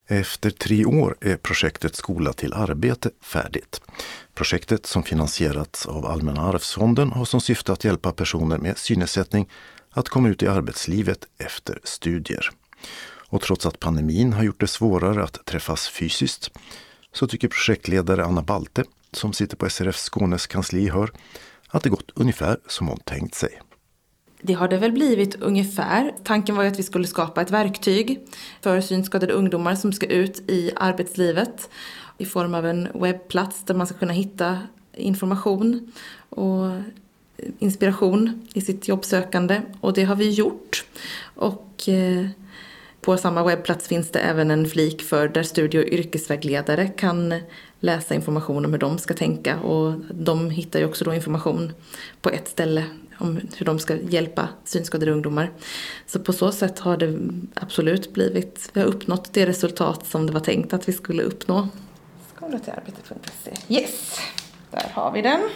Efter 3 år är projektet Skola till arbete färdigt. Projektet som finansierats av Allmänna arvsfonden har som syfte att hjälpa personer med synnedsättning att komma ut i arbetslivet efter studier. Och trots att pandemin har gjort det svårare att träffas fysiskt så tycker projektledare Anna Balte, som sitter på SRF Skånes kansli, att det gått ungefär som hon tänkt sig. Det har det väl blivit ungefär. Tanken var ju att vi skulle skapa ett verktyg för synskadade ungdomar som ska ut i arbetslivet i form av en webbplats där man ska kunna hitta information och inspiration i sitt jobbsökande. Och det har vi gjort. Och på samma webbplats finns det även en flik för där studie- och yrkesvägledare kan läsa information om hur de ska tänka. Och de hittar ju också då information på ett ställe om hur de ska hjälpa synskadade ungdomar. Så på så sätt har det absolut blivit, vi har uppnått det resultat som det var tänkt att vi skulle uppnå. Skolatillarbete.se. Yes, där har vi den.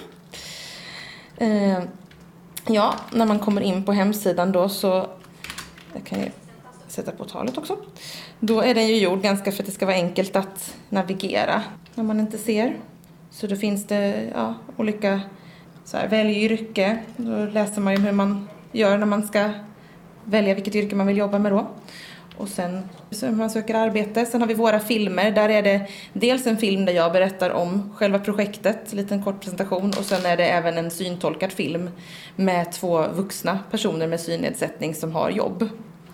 Ja, när man kommer in på hemsidan då så, jag kan ju sätta på talet också. Då är den ju gjord ganska för att det ska vara enkelt att navigera när man inte ser. Så då finns det olika så här, välj yrke. Då läser man ju hur man gör när man ska välja vilket yrke man vill jobba med då. Och sen så man söker arbete. Sen har vi våra filmer. Där är det dels en film där jag berättar om själva projektet. En liten kort presentation. Och sen är det även en syntolkad film med 2 vuxna personer med synnedsättning som har jobb.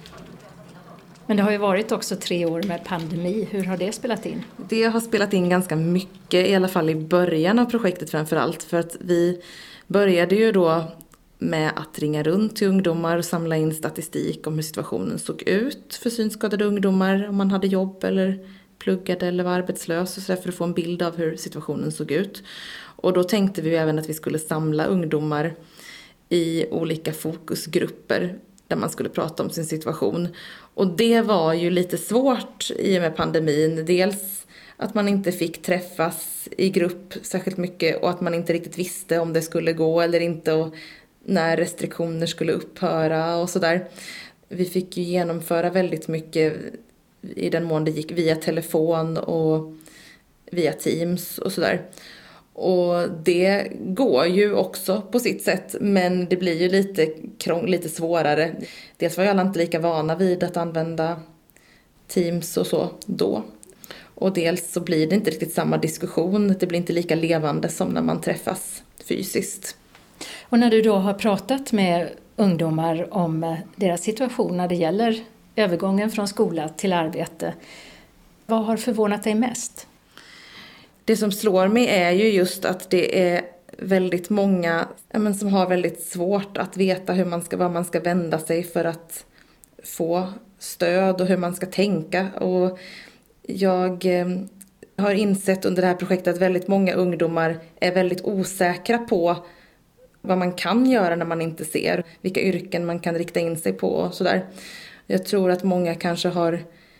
Men det har ju varit också 3 år med pandemi. Hur har det spelat in? Det har spelat in ganska mycket, i alla fall i början av projektet framförallt. För att vi började ju då med att ringa runt till ungdomar och samla in statistik om hur situationen såg ut för synskadade ungdomar. Om man hade jobb eller pluggade eller var arbetslös och så där, för att få en bild av hur situationen såg ut. Och då tänkte vi även att vi skulle samla ungdomar i olika fokusgrupper där man skulle prata om sin situation. Och det var ju lite svårt i och med pandemin. Dels att man inte fick träffas i grupp särskilt mycket och att man inte riktigt visste om det skulle gå eller inte och när restriktioner skulle upphöra och sådär. Vi fick ju genomföra väldigt mycket i den mån det gick via telefon och via Teams och sådär. Och det går ju också på sitt sätt, men det blir ju lite svårare. Dels var ju alla inte lika vana vid att använda Teams och så då. Och dels så blir det inte riktigt samma diskussion. Det blir inte lika levande som när man träffas fysiskt. Och när du då har pratat med ungdomar om deras situation när det gäller övergången från skola till arbete, vad har förvånat dig mest? Det som slår mig är ju just att det är väldigt många som har väldigt svårt att veta vad man ska vända sig för att få stöd och hur man ska tänka. Och jag har insett under det här projektet att väldigt många ungdomar är väldigt osäkra på vad man kan göra när man inte ser, vilka yrken man kan rikta in sig på och sådär. Jag tror att många kanske har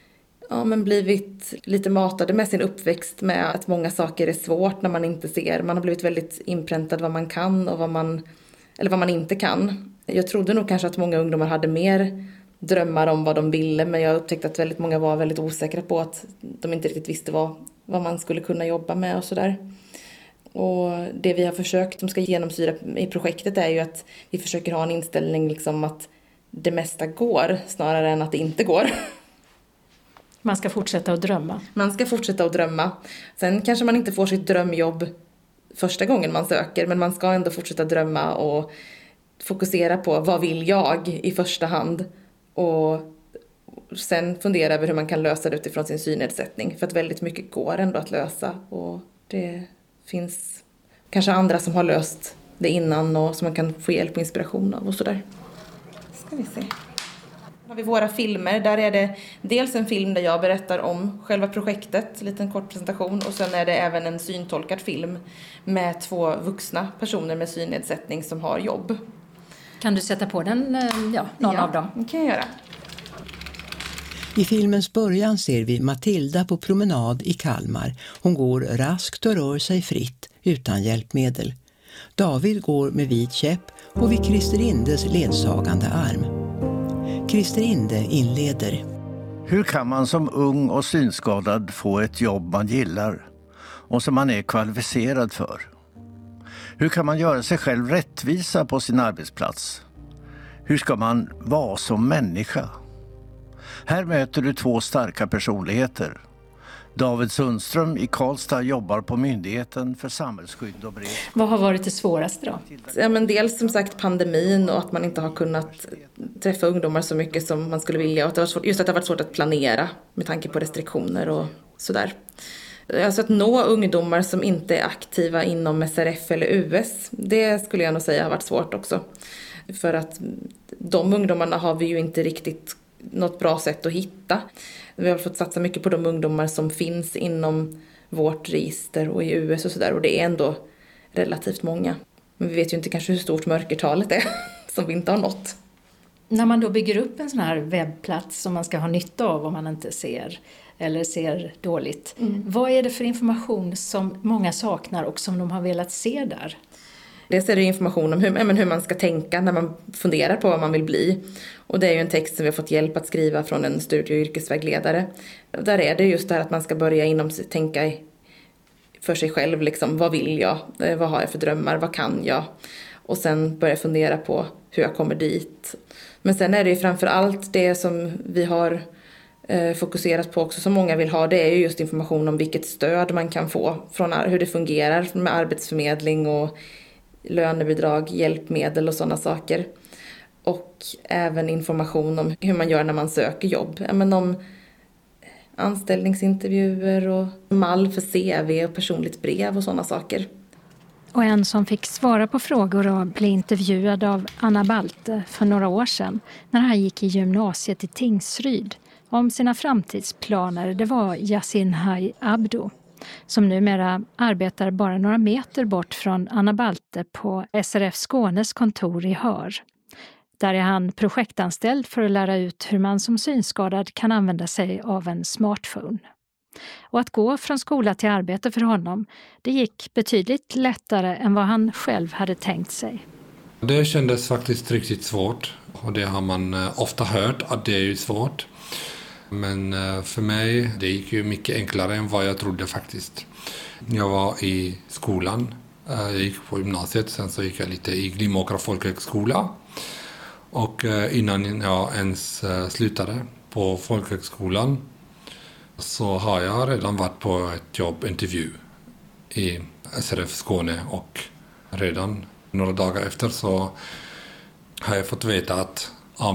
blivit lite matade med sin uppväxt med att många saker är svårt när man inte ser. Man har blivit väldigt inpräntad vad man kan och vad man inte kan. Jag trodde nog kanske att många ungdomar hade mer drömmar om vad de ville, men jag upptäckte att väldigt många var väldigt osäkra på att de inte riktigt visste vad man skulle kunna jobba med och sådär. Och det vi har försökt som ska genomsyra i projektet är ju att vi försöker ha en inställning liksom att det mesta går snarare än att det inte går. Man ska fortsätta att drömma. Man ska fortsätta att drömma. Sen kanske man inte får sitt drömjobb första gången man söker, men man ska ändå fortsätta drömma och fokusera på vad vill jag i första hand och sen fundera över hur man kan lösa det utifrån sin synnedsättning. För att väldigt mycket går ändå att lösa och det finns kanske andra som har löst det innan och som man kan få hjälp och inspiration av och sådär. Ska vi se. Har vi våra filmer. Där är det dels en film där jag berättar om själva projektet, en liten kort presentation, och sen är det även en syntolkad film med 2 vuxna personer med synnedsättning som har jobb. Kan du sätta på den, någon av dem? Det kan jag göra. I filmens början ser vi Matilda på promenad i Kalmar. Hon går raskt och rör sig fritt utan hjälpmedel. David går med vit käpp och vid Christer Indes ledsagande arm. Christer Inde inleder. Hur kan man som ung och synskadad få ett jobb man gillar och som man är kvalificerad för? Hur kan man göra sig själv rättvisa på sin arbetsplats? Hur ska man vara som människa? Här möter du 2 starka personligheter. David Sundström i Karlstad jobbar på Myndigheten för samhällsskydd och beredskap. Vad har varit det svåraste då? Ja, men dels som sagt pandemin och att man inte har kunnat träffa ungdomar så mycket som man skulle vilja. Och att det har varit svårt, just att det har varit svårt att planera med tanke på restriktioner och sådär. Alltså att nå ungdomar som inte är aktiva inom SRF eller US, det skulle jag nog säga har varit svårt också. För att de ungdomarna har vi ju inte riktigt något bra sätt att hitta. Vi har fått satsa mycket på de ungdomar som finns inom vårt register och i US och sådär. Och det är ändå relativt många. Men vi vet ju inte kanske hur stort mörkertalet är som vi inte har nått. När man då bygger upp en sån här webbplats som man ska ha nytta av om man inte ser eller ser dåligt. Vad är det för information som många saknar och som de har velat se där? Dels är det information om hur man ska tänka när man funderar på vad man vill bli. Och det är ju en text som vi har fått hjälp att skriva från en studie- och yrkesvägledare. Där är det just det här att man ska börja tänka för sig själv. Liksom, vad vill jag? Vad har jag för drömmar? Vad kan jag? Och sen börja fundera på hur jag kommer dit. Men sen är det ju framför allt det som vi har fokuserat på också som många vill ha. Det är ju just information om vilket stöd man kan få. Från hur det fungerar med arbetsförmedling och lönebidrag, hjälpmedel och sådana saker. Och även information om hur man gör när man söker jobb. Om anställningsintervjuer och mall för CV och personligt brev och sådana saker. Och en som fick svara på frågor och bli intervjuad av Anna Balte för några år sedan när han gick i gymnasiet i Tingsryd om sina framtidsplaner, det var Yasin Hai Abdo, som numera arbetar bara några meter bort från Anna Balte på SRF Skånes kontor i Hör. Där är han projektanställd för att lära ut hur man som synskadad kan använda sig av en smartphone. Och att gå från skola till arbete för honom, det gick betydligt lättare än vad han själv hade tänkt sig. Det kändes faktiskt riktigt svårt och det har man ofta hört att det är ju svårt. Men för mig det gick ju mycket enklare än vad jag trodde faktiskt. Jag var i skolan, jag gick på gymnasiet, sen så gick jag lite i Glimåkra folkhögskola. Och innan jag ens slutade på folkhögskolan så har jag redan varit på ett jobbintervju i SRF Skåne och redan några dagar efter så har jag fått veta att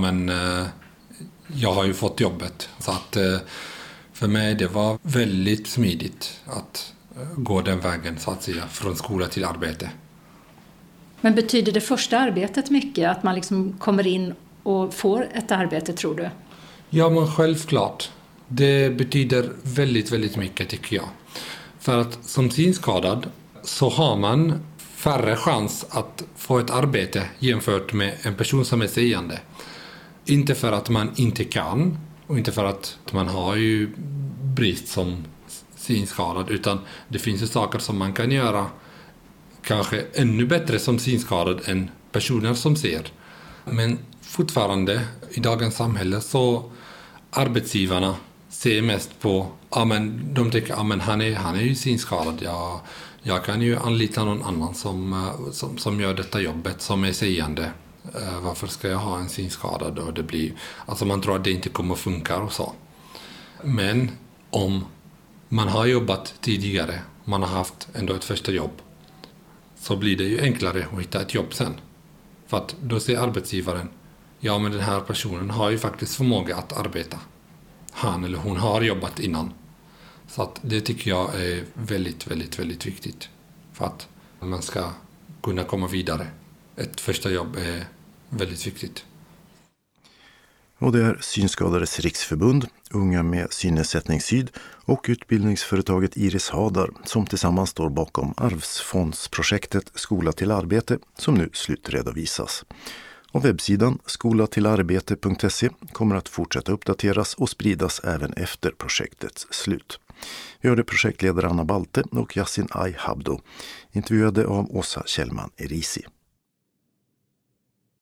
jag har ju fått jobbet. Så att för mig det var väldigt smidigt att gå den vägen så att säga från skola till arbete. Men betyder det första arbetet mycket att man liksom kommer in och får ett arbete tror du? Ja men självklart. Det betyder väldigt, väldigt mycket tycker jag. För att som synskadad så har man färre chans att få ett arbete jämfört med en person som är seende. Inte för att man inte kan och inte för att man har ju brist som synskadad utan det finns ju saker som man kan göra kanske ännu bättre som synskadad än personer som ser. Men fortfarande i dagens samhälle så arbetsgivarna ser mest på, de tycker han är ju synskadad. Jag kan ju anlita någon annan som gör detta jobbet som är seende. Varför ska jag ha en synskadad? Och det blir, alltså man tror att det inte kommer funka och så. Men om man har jobbat tidigare, man har haft ändå ett första jobb, så blir det ju enklare att hitta ett jobb sen. För att då ser arbetsgivaren, ja men den här personen har ju faktiskt förmåga att arbeta. Han eller hon har jobbat innan. Så att det tycker jag är väldigt, väldigt, väldigt viktigt. För att man ska kunna komma vidare. Ett första jobb är väldigt viktigt. Och det är Synskadades riksförbund, Unga med synnedsättning Syd och utbildningsföretaget Iris Hadar som tillsammans står bakom arvsfondsprojektet Skola till arbete som nu slutredovisas. Och webbsidan skolatillarbete.se kommer att fortsätta uppdateras och spridas även efter projektets slut. Vi hörde projektledare Anna Balte och Yasin Ai Abdo, intervjuade av Åsa Kjellman Erisi.